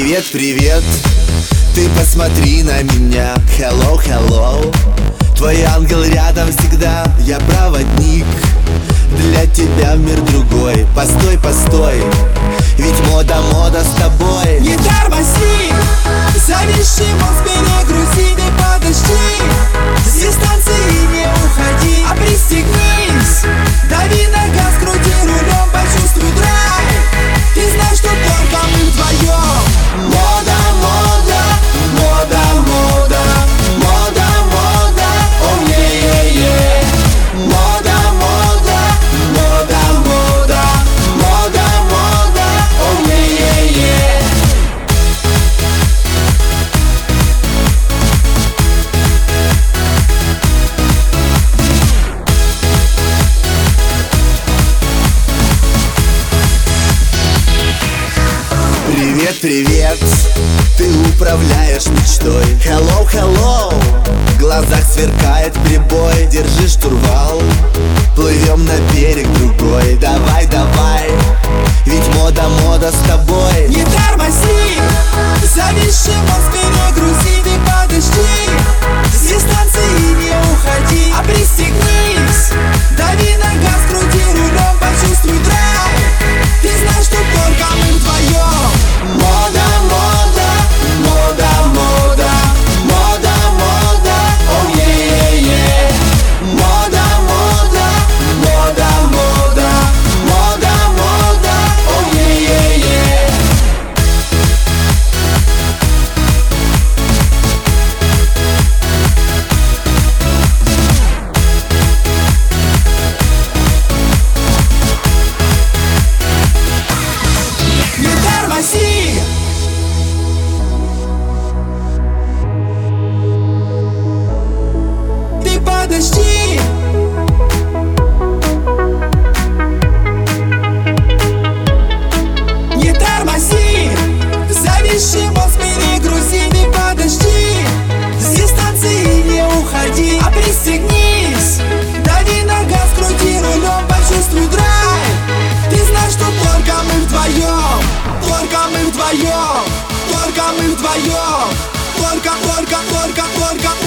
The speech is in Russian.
Привет, привет, ты посмотри на меня. Hello, hello, твой ангел рядом всегда. Я проводник, для тебя мир другой. Постой, постой, ведь мода с тобой. Не тормози, зависший мозг перегрузи. Ты подожди, с дистанции не уходи. А пристегнись, дави на газ, крути рулем, почувствуй драйв. Ты знаешь, что только мы вдвоем. Мода, мода, мода, мода, мода, мода, о е-е-е. Мода, мода, мода, мода, мода, мода, о е-е-е. Привет, привет, ты управляешь мечтой. Hello, hello, в глазах сверкает прибой. Держи штурвал, плывем на берег другой. Давай, давай, ведь мода с тобой. Не тормози, зависший мозг перегрузи. Ты подожди, с дистанции не уходи. А пристегнись, дави на газ, крути рулем, почувствуй драйв. Ты знаешь, что только мы вдвоем. Мода, мода, мода, мода, мода, мода, о е-е-е. Мода, мода, мода, мода, мода, мода, о е-е-е. Не тормози, ты подожди. Не тормози, зависший мозг перегрузи. Ты подожди, с дистанции не уходи. А пристегнись, дави на газ, крути рулем, почувствуй драйв. Ты знаешь, что только мы вдвоем. Только мы вдвоем, только мы вдвоем. Только